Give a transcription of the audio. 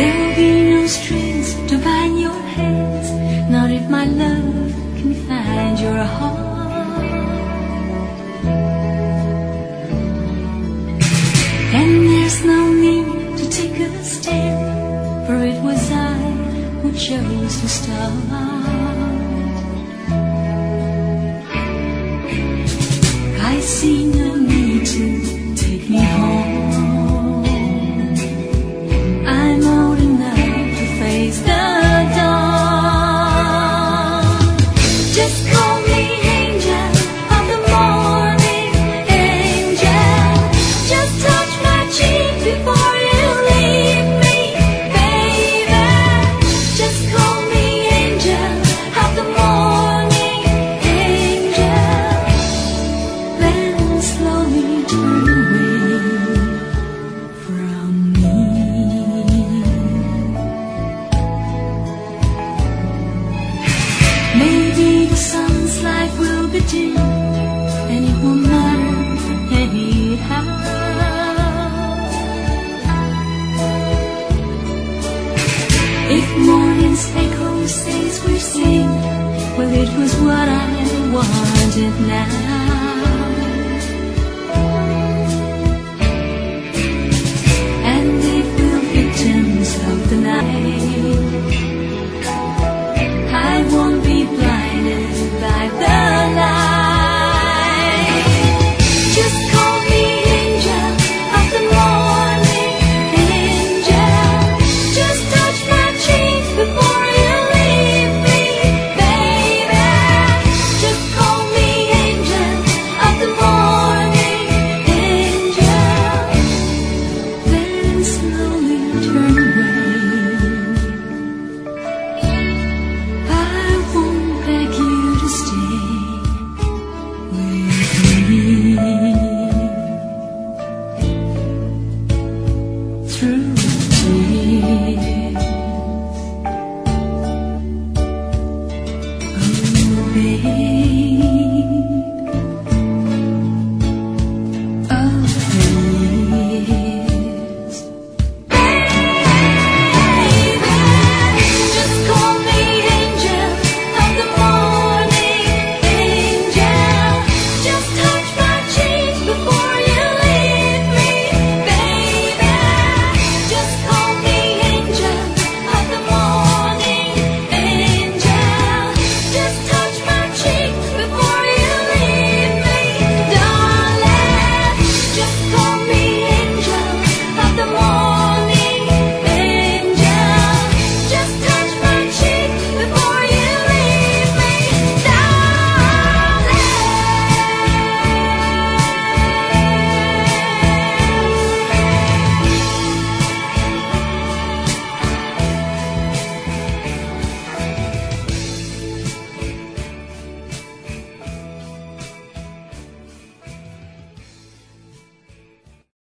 There'll be no strings to bind your hands, not if my love can find your heart. And there's no need to take a stand, for it was I who chose to start. I see no need to take me home. I'm old enough to face the dawn. Just call me angel of the morning, angel. Just touch my cheek before you leave me, baby. Just call me angel of the morning, angel. Then slowly turn away from me. Maybe the sun's light will be dim, and it won't matter anyhow. If morning's echo says we're seen, well, it was what I wanted now.